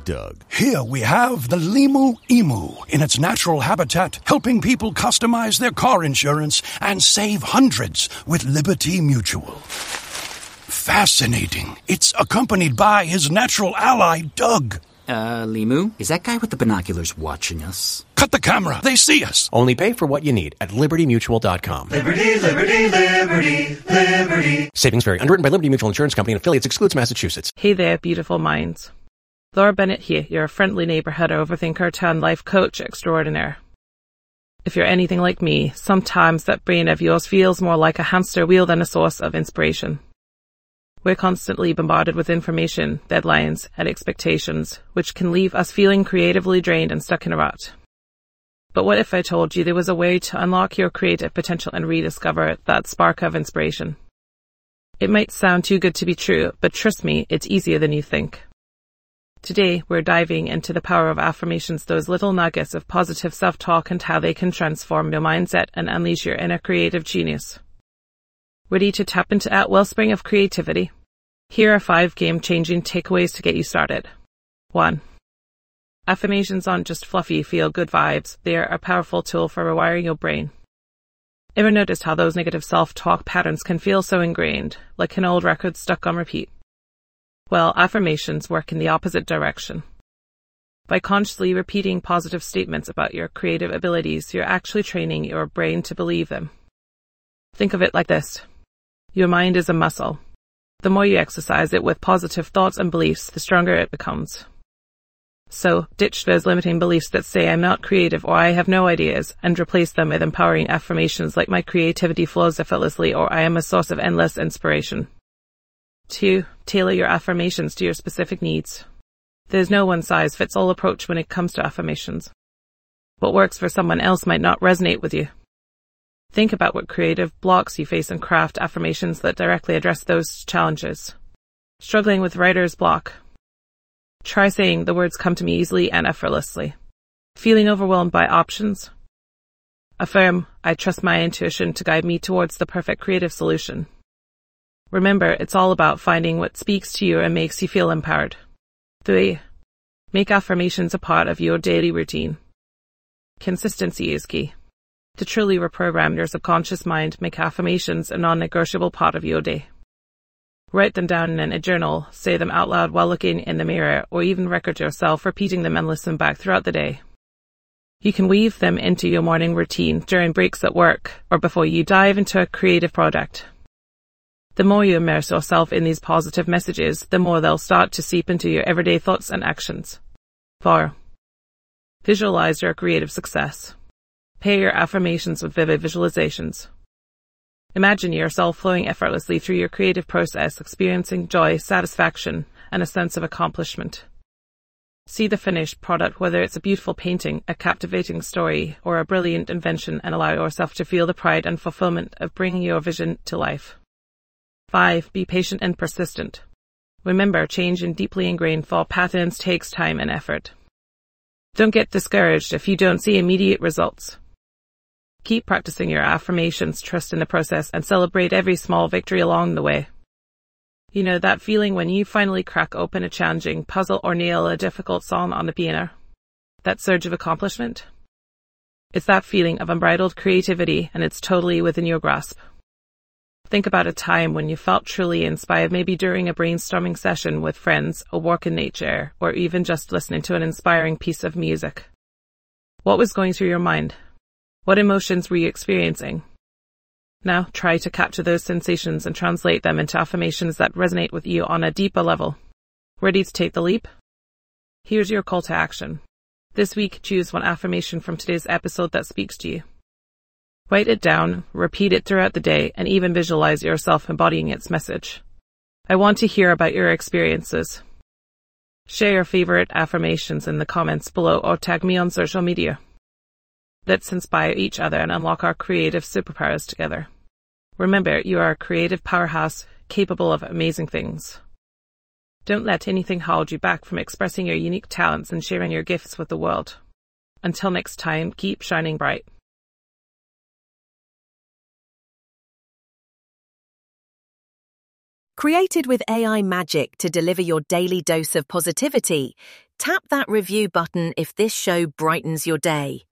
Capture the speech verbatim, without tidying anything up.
Doug. Here we have the Limu Emu in its natural habitat, helping people customize their car insurance and save hundreds with Liberty Mutual. Fascinating. It's accompanied by his natural ally, Doug. Uh, Limu? Is that guy with the binoculars watching us? Cut the camera. They see us. Only pay for what you need at liberty mutual dot com. Liberty, liberty, liberty, liberty. Savings vary. Underwritten by Liberty Mutual Insurance Company and affiliates. Excludes Massachusetts. Hey there, beautiful minds. Laura Bennett here, your friendly neighborhood overthinker turned life coach extraordinaire. If you're anything like me, sometimes that brain of yours feels more like a hamster wheel than a source of inspiration. We're constantly bombarded with information, deadlines, and expectations, which can leave us feeling creatively drained and stuck in a rut. But what if I told you there was a way to unlock your creative potential and rediscover that spark of inspiration? It might sound too good to be true, but trust me, it's easier than you think. Today, we're diving into the power of affirmations, those little nuggets of positive self-talk and how they can transform your mindset and unleash your inner creative genius. Ready to tap into that wellspring of creativity? Here are five game-changing takeaways to get you started. One. Affirmations aren't just fluffy, feel-good vibes. They are a powerful tool for rewiring your brain. Ever noticed how those negative self-talk patterns can feel so ingrained, like an old record stuck on repeat? Well, affirmations work in the opposite direction. By consciously repeating positive statements about your creative abilities, you're actually training your brain to believe them. Think of it like this. Your mind is a muscle. The more you exercise it with positive thoughts and beliefs, the stronger it becomes. So, ditch those limiting beliefs that say I'm not creative or I have no ideas, and replace them with empowering affirmations like my creativity flows effortlessly or I am a source of endless inspiration. Two, tailor your affirmations to your specific needs. There's no one-size-fits-all approach when it comes to affirmations. What works for someone else might not resonate with you. Think about what creative blocks you face and craft affirmations that directly address those challenges. Struggling with writer's block? Try saying the words come to me easily and effortlessly. Feeling overwhelmed by options? Affirm, I trust my intuition to guide me towards the perfect creative solution. Remember, it's all about finding what speaks to you and makes you feel empowered. Three. Make affirmations a part of your daily routine. Consistency is key. To truly reprogram your subconscious mind, make affirmations a non-negotiable part of your day. Write them down in a journal, say them out loud while looking in the mirror, or even record yourself repeating them and listen back throughout the day. You can weave them into your morning routine, during breaks at work, or before you dive into a creative project. The more you immerse yourself in these positive messages, the more they'll start to seep into your everyday thoughts and actions. Four. Visualize your creative success. Pair your affirmations with vivid visualizations. Imagine yourself flowing effortlessly through your creative process, experiencing joy, satisfaction, and a sense of accomplishment. See the finished product, whether it's a beautiful painting, a captivating story, or a brilliant invention, and allow yourself to feel the pride and fulfillment of bringing your vision to life. Five. Be patient and persistent. Remember, change in deeply ingrained thought patterns takes time and effort. Don't get discouraged if you don't see immediate results. Keep practicing your affirmations, trust in the process, and celebrate every small victory along the way. You know that feeling when you finally crack open a challenging puzzle or nail a difficult song on the piano? That surge of accomplishment? It's that feeling of unbridled creativity, and it's totally within your grasp. Think about a time when you felt truly inspired, maybe during a brainstorming session with friends, a walk in nature, or even just listening to an inspiring piece of music. What was going through your mind? What emotions were you experiencing? Now try to capture those sensations and translate them into affirmations that resonate with you on a deeper level. Ready to take the leap? Here's your call to action. This week, choose one affirmation from today's episode that speaks to you. Write it down, repeat it throughout the day, and even visualize yourself embodying its message. I want to hear about your experiences. Share your favorite affirmations in the comments below or tag me on social media. Let's inspire each other and unlock our creative superpowers together. Remember, you are a creative powerhouse capable of amazing things. Don't let anything hold you back from expressing your unique talents and sharing your gifts with the world. Until next time, keep shining bright. Created with A I magic to deliver your daily dose of positivity, Tap that review button if this show brightens your day.